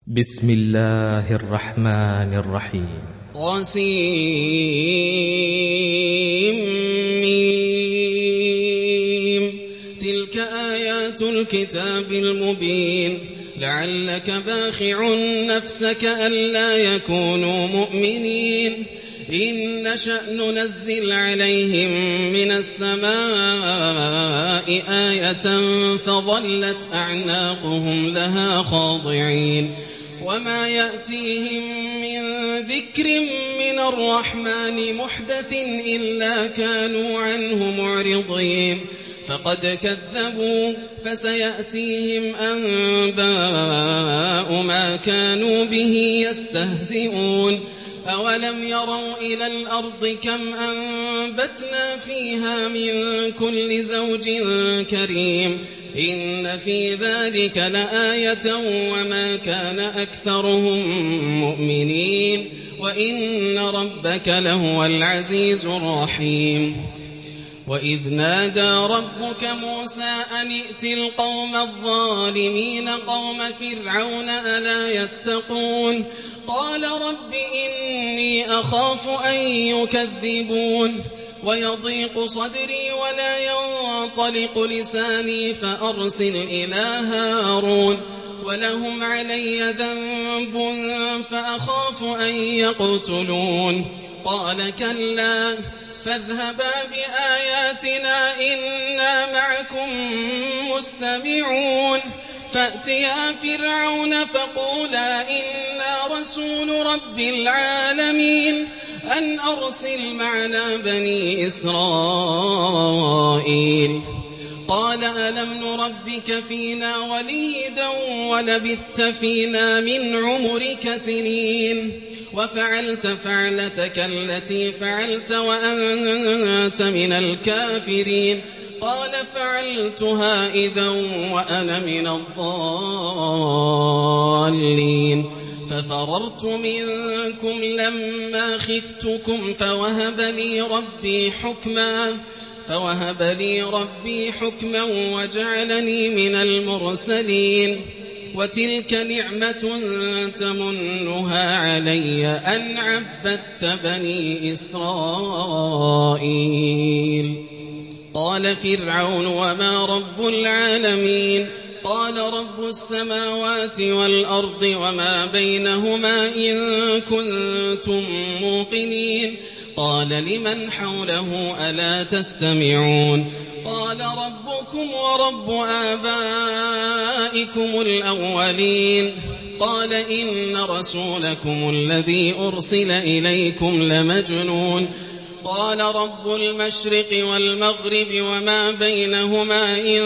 بسم الله الرحمن الرحيم. طاسيم. تلك آيات الكتاب المبين. لعلك باخع نفسك ألا يكونوا مؤمنين. إن نشأ ننزل عليهم من السماء آية فظلت أعناقهم لها خاضعين. وما يأتيهم من ذكر من الرحمن محدث إلا كانوا عنه معرضين. فقد كذبوا فسيأتيهم أنباء ما كانوا به يستهزئون. أولم يروا إلى الأرض كم أنبتنا فيها من كل زوج كريم. إن في ذلك لآية وما كان أكثرهم مؤمنين وإن ربك لهو العزيز الرحيم. وإذ نادى ربك موسى أن ائت القوم الظالمين قوم فرعون ألا يتقون. قال رب إني أخاف أن يكذبون ويضيق صدري ولا ينطلق لساني فأرسل إلى هارون ولهم علي ذنب فأخاف أن يقتلون. قال كلا فاذهبا بآياتنا إنا معكم مستمعون. فأتيا فرعون فقولا إنا رسول رب العالمين أن أرسل معنا بني إسرائيل. قال ألم نربك فينا وليدا ولبثت فينا من عمرك سنين وفعلت فعلتك التي فعلت وأنت من الكافرين. قال فعلتها إذا وأنا من الضالين. ففررت منكم لما خفتكم فوهب لي ربي حكما وجعلني من المرسلين. وتلك نعمة تمنها علي أن عبدت بني إسرائيل. قال فرعون وما رب العالمين. قال رب السماوات والأرض وما بينهما إن كنتم موقنين. قال لمن حوله ألا تستمعون. قال ربكم ورب آبائكم الأولين. قال إن رسولكم الذي أرسل إليكم لمجنون. قال رب المشرق والمغرب وما بينهما إن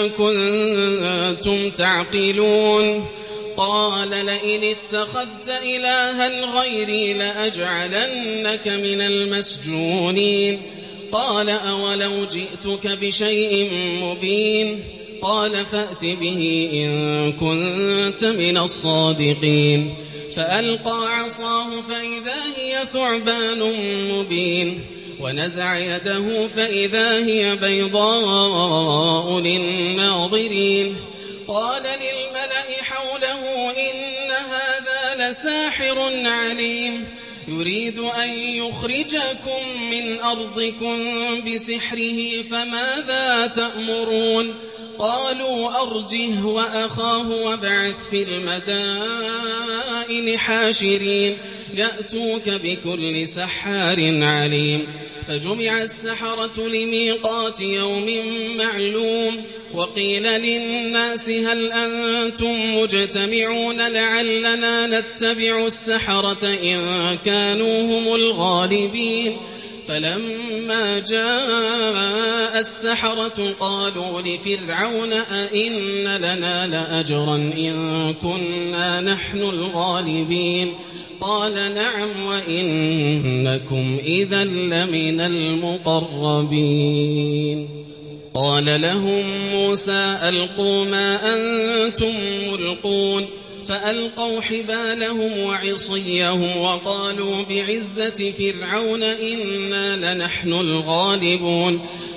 كنتم تعقلون. قال لئن اتخذت إلها غيري لأجعلنك من المسجونين. قال أولو جئتك بشيء مبين. قال فأت به إن كنت من الصادقين. فألقى عصاه فإذا هي ثعبان مبين. ونزع يده فإذا هي بيضاء للناظرين. قال للملأ حوله إن هذا لساحر عليم يريد أن يخرجكم من أرضكم بسحره فماذا تأمرون. قالوا أرجه وأخاه وابعث في المدائن حاشرين يأتوك بكل سحار عليم. فجمع السحرة لميقات يوم معلوم. وقيل للناس هل أنتم مجتمعون لعلنا نتبع السحرة إن كانوا هم الغالبين. فلما جاء السحرة قالوا لفرعون أئن لنا لأجرا إن كنا نحن الغالبين. قال نعم وإنكم إذا لمن المقربين. قال لهم موسى ألقوا ما أنتم ملقون. فألقوا حبالهم وعصيهم وقالوا بعزة فرعون إنا لنحن الغالبون.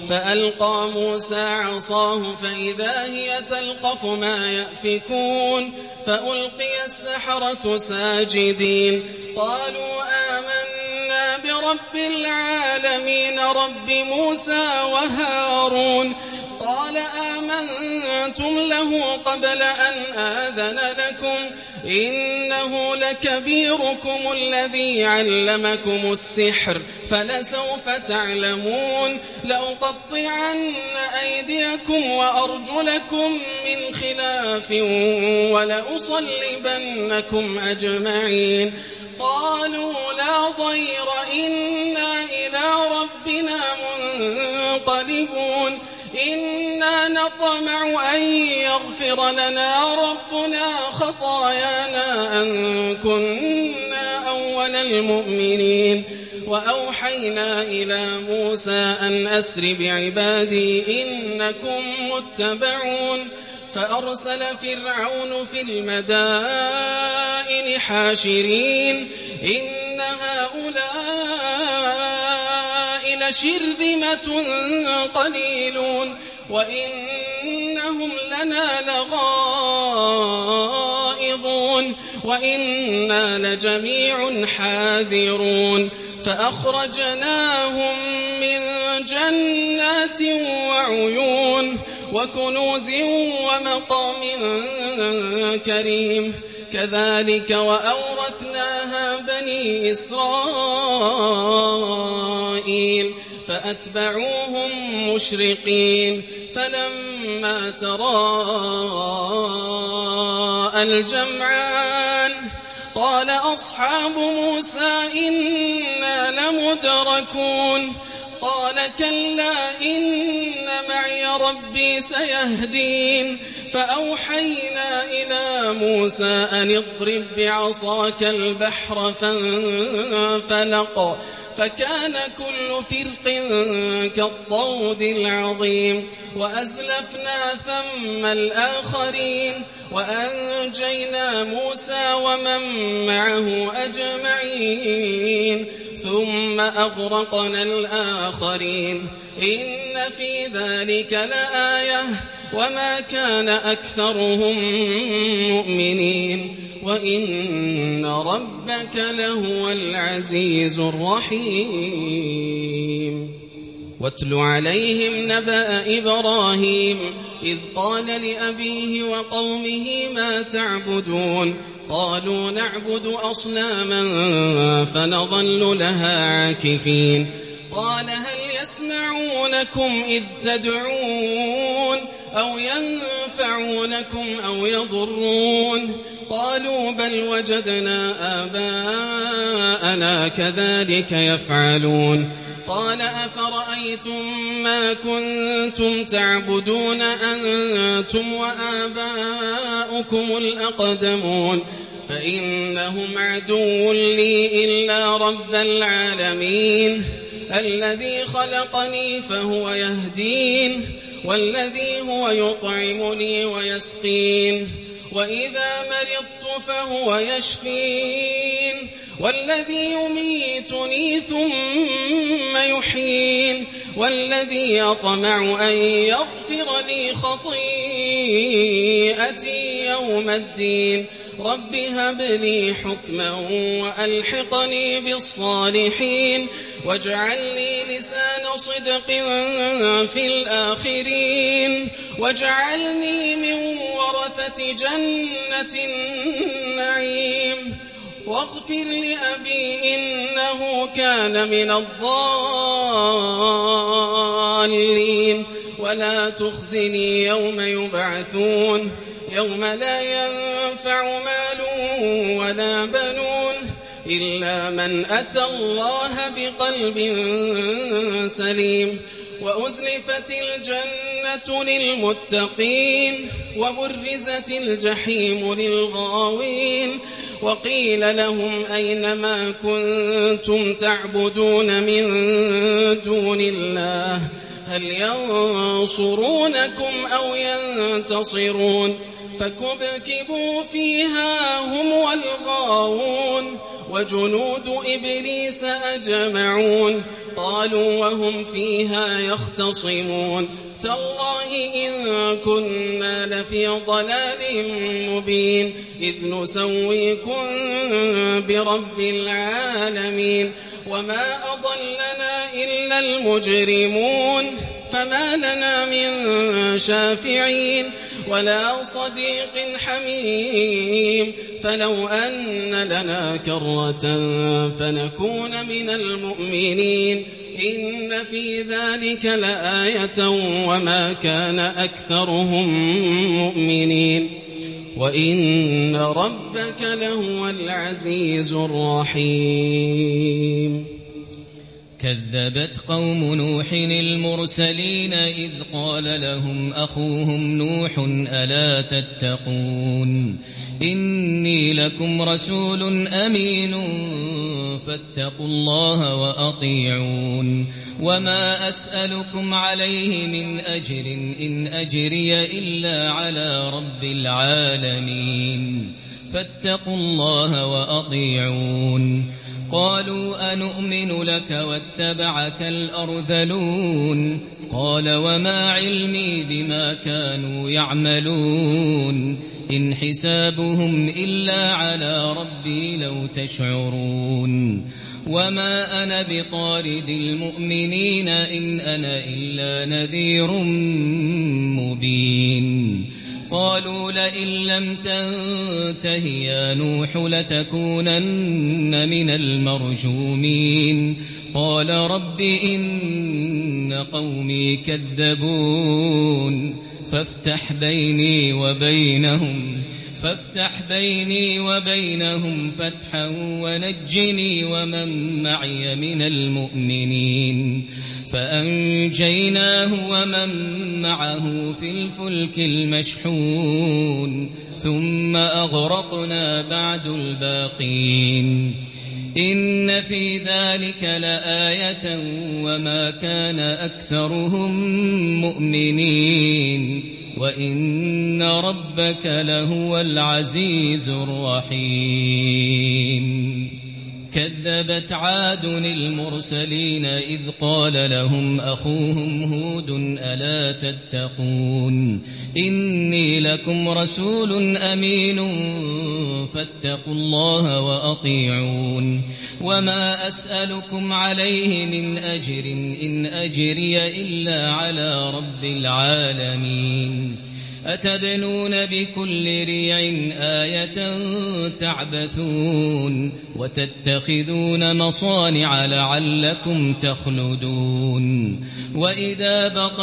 فألقى موسى عصاه فإذا هي تلقف ما يأفكون فألقي السحرة ساجدين قالوا آمنا برب العالمين رب موسى وهارون قال آمنتم له قبل أن آذن لكم إنه لكبيركم الذي علمكم السحر فلسوف تعلمون لأقطعن أيديكم وأرجلكم من خلاف ولأصلبنكم أجمعين قالوا لا ضير إنا إلى ربنا منقلبون إنا نطمع أن يغفر لنا ربنا خطايانا أن كنا أول المؤمنين وأوحينا إلى موسى أن أسر بعبادي إنكم متبعون فأرسل فرعون في المدائن حاشرين إن هؤلاء لشرذمة قليلون وإنهم لنا لغائظون وإنا لجميع حاذرون فأخرجناهم من جنات وعيون وكنوز ومقام كريم كذلك وأورثناها بني إسرائيل فأتبعوهم مشرقين فلما تراءى الجمعان قال أصحاب موسى إنا لمدركون قال كلا إن معي ربي سيهدين فأوحينا إلى موسى أن اضرب بعصاك البحر فانفلق فكان كل فرق كالطود العظيم وأزلفنا ثم الآخرين وأنجينا موسى ومن معه أجمعين ثم أغرقنا الآخرين إن في ذلك لآية وما كان أكثرهم مؤمنين وإن ربك لهو العزيز الرحيم واتل عليهم نبأ إبراهيم إذ قال لأبيه وقومه ما تعبدون قالوا نعبد أصناما فنظل لها عاكفين قال هل يسمعونكم إذ تدعون أو ينفعونكم أو يضرون قالوا بل وجدنا آباءنا كذلك يفعلون قال أفرأيتم ما كنتم تعبدون أنتم وآباؤكم الأقدمون فإنهم عدو لي إلا رب العالمين الذي خلقني فهو يهدين والذي هو يطعمني ويسقين وإذا مرضت فهو يشفين والذي يميتني ثم يحيين والذي يطمع أن يغفر لي خطيئتي يوم الدين رب هب لي حكما وألحقني بالصالحين واجعل لي لسان صدق في الآخرين واجعلني من ورثة جنة النعيم واغفر لأبي إنه كان من الضالين ولا تخزني يوم يبعثون يوم لا ينفع مال ولا بنون إلا من أتى الله بقلب سليم وأزلفت الجنة للمتقين وبرزت الجحيم للغاوين وقيل لهم أين ما كنتم تعبدون من دون الله هل ينصرونكم أو ينتصرون فكبكبوا فيها هم والغاوون وجنود إبليس أجمعون قالوا وهم فيها يختصمون تالله إن كنا لفي ضلال مبين إذ نسويكم برب العالمين وما أضلنا إلا المجرمون فما لنا من شافعين ولا صديق حميم فلو أن لنا كرة فنكون من المؤمنين إن في ذلك لآية وما كان أكثرهم مؤمنين وإن ربك لهو العزيز الرحيم كذبت قوم نوح المرسلين إذ قال لهم أخوهم نوح ألا تتقون إني لكم رسول أمين فاتقوا الله وأطيعون وما أسألكم عليه من أجر إن أجري إلا على رب العالمين فاتقوا الله وأطيعون قالوا أنؤمن لك واتبعك الأرذلون قال وما علمي بما كانوا يعملون إن حسابهم إلا على ربي لو تشعرون وما أنا بطارد المؤمنين إن أنا إلا نذير مبين قالوا لئن لم تنته يا نوح لتكونن من المرجومين قال رب إن قومي كذبون فافتح بيني وبينهم فتحا ونجني ومن معي من المؤمنين فأنجيناه ومن معه في الفلك المشحون ثم أغرقنا بعد الباقين إن في ذلك لآية وما كان أكثرهم مؤمنين وإن ربك لهو العزيز الرحيم كذبت عاد المرسلين إذ قال لهم أخوهم هود ألا تتقون إني لكم رسول أمين فاتقوا الله وأطيعون وما أسألكم عليه من أجر إن أجري إلا على رب العالمين أتبنون بكل ريع آية تعبثون وتتخذون مصانع لعلكم تخلدون وإذا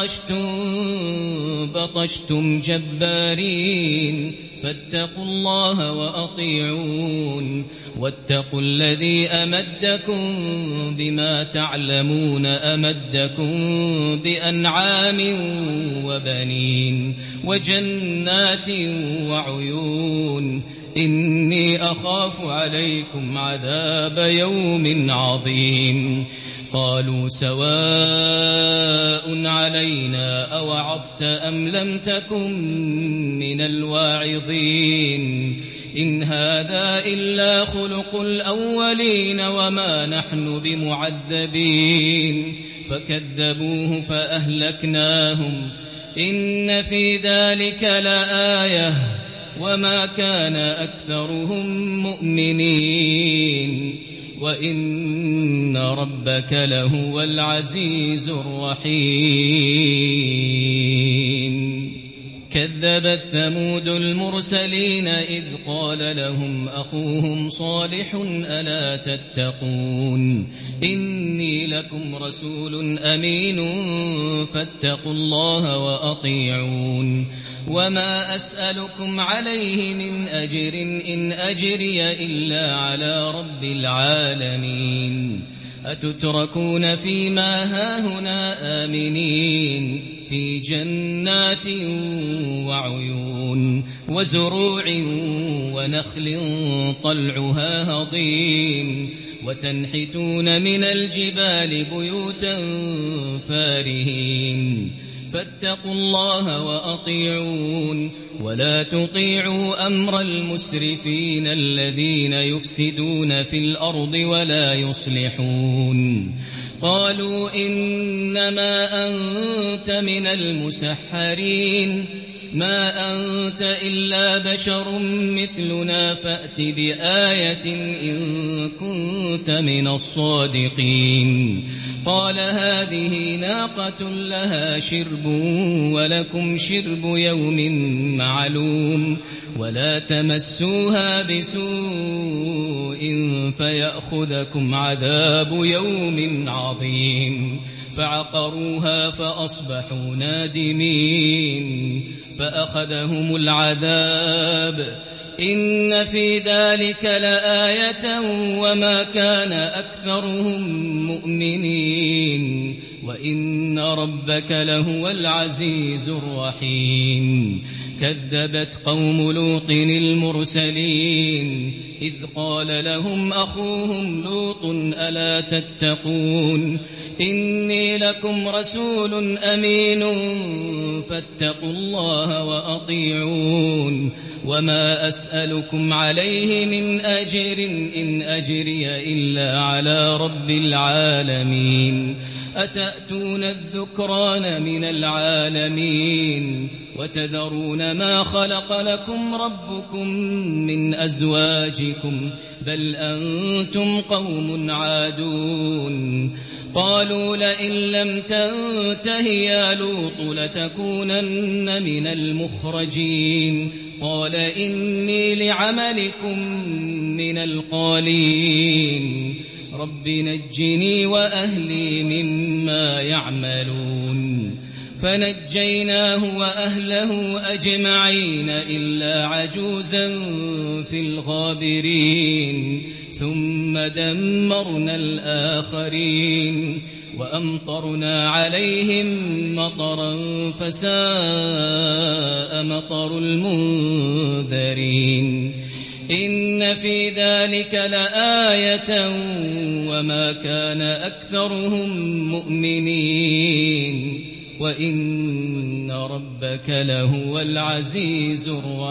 بطشتم جبارين فاتقوا الله وأطيعون واتقوا الذي أمدكم بما تعلمون أمدكم بأنعام وبنين وجنات وعيون إني أخاف عليكم عذاب يوم عظيم قالوا سواء علينا أوعظت أم لم تكن من الواعظين إن هذا إلا خلق الأولين وما نحن بمعذبين فكذبوه فأهلكناهم إن في ذلك لآية وما كان أكثرهم مؤمنين وإن ربك لهو العزيز الرحيم كذبت ثمود المرسلين إذ قال لهم أخوهم صالح ألا تتقون إني لكم رسول أمين فاتقوا الله وأطيعون وما أسألكم عليه من أجر إن أجري إلا على رب العالمين أتتركون فيما هاهنا آمنين في جنات وعيون وزروع ونخل طلعها هضيم وتنحتون من الجبال بيوتا فارهين فاتقوا الله وأطيعون ولا تطيعوا أمر المسرفين الذين يفسدون في الأرض ولا يصلحون قالوا إنما أنت من المسحرين ما أنت إلا بشر مثلنا فأت بآية إن كنت من الصادقين قال هذه ناقة لها شرب ولكم شرب يوم معلوم ولا تمسوها بسوء فيأخذكم عذاب يوم عظيم فعقروها فأصبحوا نادمين فأخذهم العذاب إن في ذلك لآية وما كان أكثرهم مؤمنين وإن ربك لهو العزيز الرحيم كذبت قوم لوط المرسلين إذ قال لهم أخوهم لوط ألا تتقون إني لكم رسول أمين فاتقوا الله وأطيعون وما أسألكم عليه من أجر إن أجري إلا على رب العالمين أتأتون الذكران من العالمين وتذرون ما خلق لكم ربكم من أزواجكم بل أنتم قوم عادون قالوا لئن لم تنته يا لوط لتكونن من المخرجين قال إني لعملكم من القالين رب نجني وأهلي مما يعملون فنجيناه وأهله أجمعين إلا عجوزا في الغابرين ثم دمرنا الآخرين وأمطرنا عليهم مطرا فساء مطر المنذرين إن في ذلك لآية وما كان أكثرهم مؤمنين وإن ربك لهو العزيز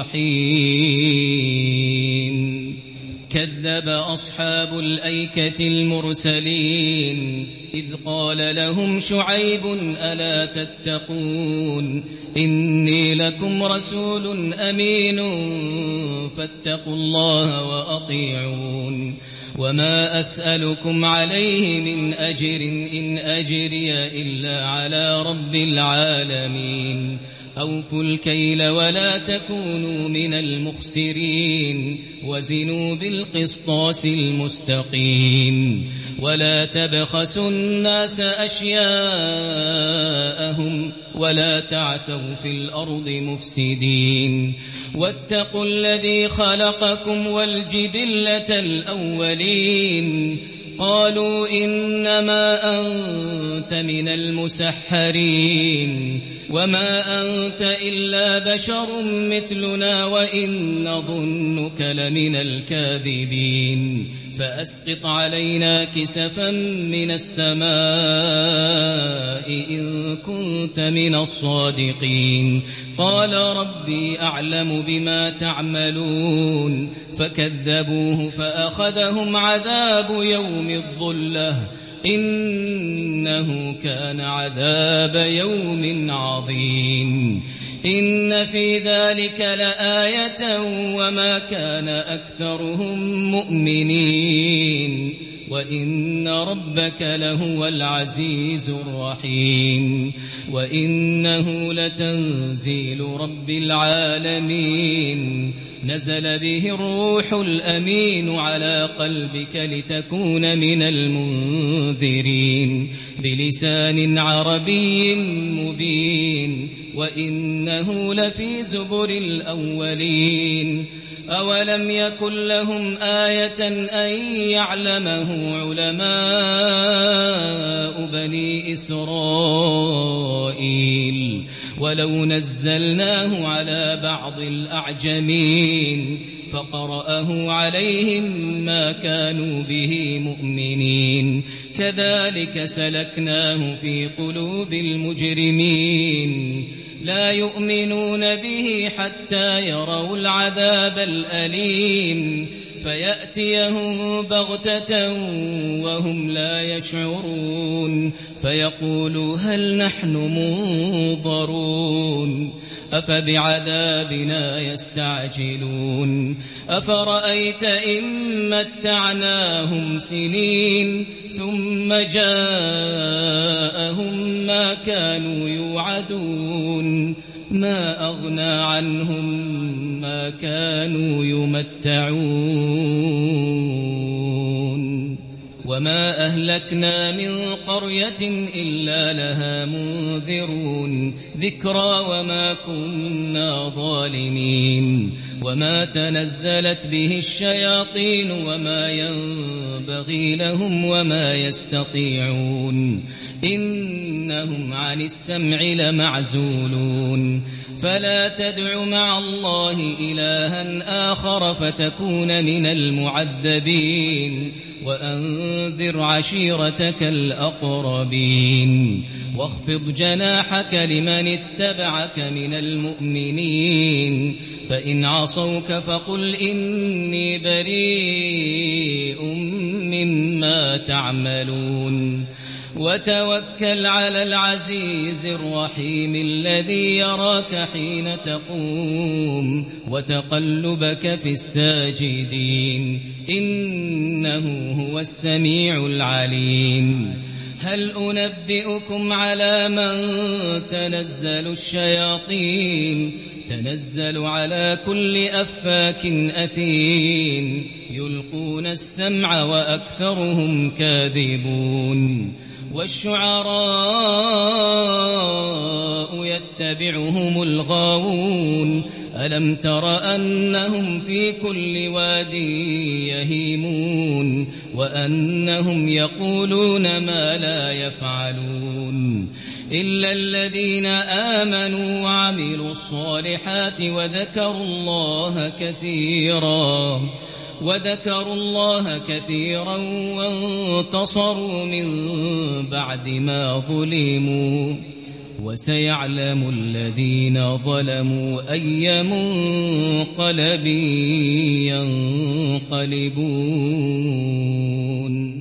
الرحيم كذب أصحاب الأيكة المرسلين إذ قال لهم شعيب ألا تتقون إني لكم رسول أمين فاتقوا الله وأطيعون وما أسألكم عليه من أجر إن أجري إلا على رب العالمين أوفوا الكيل ولا تكونوا من المخسرين وزنوا بالقسطاس المستقيم ولا تبخسوا الناس أشياءهم ولا تعثوا في الأرض مفسدين واتقوا الذي خلقكم والجبلة الأولين قالوا إنما أنت من المسحرين وما أنت إلا بشر مثلنا وإن نظنك لمن الكاذبين فأسقط علينا كسفا من السماء إن كنت من الصادقين قال ربي أعلم بما تعملون فكذبوه فأخذهم عذاب يوم الظلة إنه كان عذاب يوم عظيم إن في ذلك لآية وما كان أكثرهم مؤمنين وإن ربك لهو العزيز الرحيم وإنه لتنزيل رب العالمين نزل به الروح الأمين على قلبك لتكون من المنذرين بلسان عربي مبين وإنه لفي زبر الأولين أولم يكن لهم آية أن يعلمه علماء بني إسرائيل ولو نزلناه على بعض الأعجمين فقرأه عليهم ما كانوا به مؤمنين كذلك سلكناه في قلوب المجرمين لا يؤمنون به حتى يروا العذاب الأليم فيأتيهم بغتة وهم لا يشعرون فيقولوا هل نحن منظرون أفبعذابنا يستعجلون أفرأيت إن متعناهم سنين ثم جاءهم ما كانوا يوعدون ما أغنى عنهم ما كانوا يمتعون وما أهلكنا من قرية إلا لها منذرون ذكرى وما كنا ظالمين وما تنزلت به الشياطين وما ينبغي لهم وما يستطيعون إنهم عن السمع لمعزولون فلا تدع مع الله إلها آخر فتكون من المعذبين وأنذر عشيرتك الأقربين واخفض جناحك لمن اتبعك من المؤمنين فإن عصوك فقل إني بريء مما تعملون وتوكل على العزيز الرحيم الذي يراك حين تقوم وتقلبك في الساجدين إنه هو السميع العليم هل أنبئكم على من تنزل الشياطين تنزل على كل أفاك أثيم يلقون السمع وأكثرهم كاذبون والشعراء يتبعهم الغاوون ألم تر أنهم في كل واد يهيمون وأنهم يقولون ما لا يفعلون إلا الذين آمنوا وعملوا الصالحات وذكروا الله كثيرا وانتصروا من بعد ما ظلموا وسيعلم الذين ظلموا أي منقلب ينقلبون